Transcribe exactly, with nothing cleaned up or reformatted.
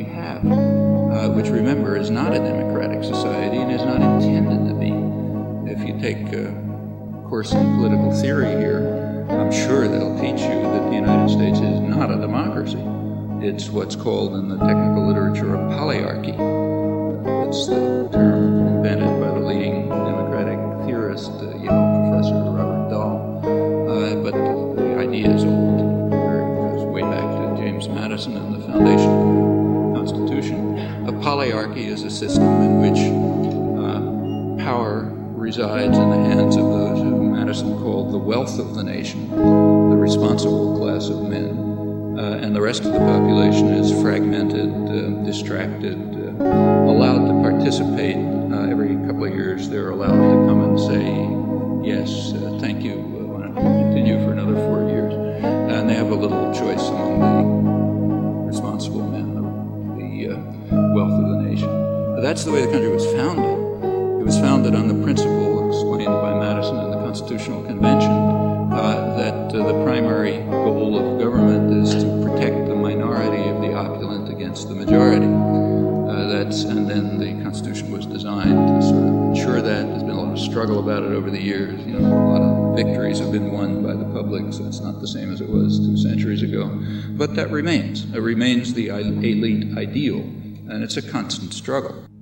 have, uh, which, remember, is not a democratic society and is not intended to be. If you take a course in political theory here, I'm sure they'll teach you that the United States is not a democracy. It's what's called in the technical literature a polyarchy. That's the term invented by the leading democratic theorist, uh, Yale professor Robert Dahl. Uh, but the, the idea is old. It goes way back to James Madison and the foundation of the Constitution. A polyarchy is a system in which uh, power resides in the hands of those who Madison called the wealth of the nation, the responsible class of men. Uh, and the rest of the population is fragmented, uh, distracted, uh, allowed to participate. Uh, every couple of years they're allowed to come and say, yes, uh, thank you, I want to continue for another four years. And they have a little choice among the responsible men, the, the uh, wealth of the nation. But that's the way the country was founded. It was founded on the principle explained by Madison in the Constitutional Convention Uh, that uh, the primary goal of government is to protect the minority of the opulent against the majority. Uh, that's and then the Constitution was designed to sort of ensure that. There's been a lot of struggle about it over the years. You know, a lot of victories have been won by the public, so it's not the same as it was two centuries ago. But that remains. It remains the elite ideal, and it's a constant struggle.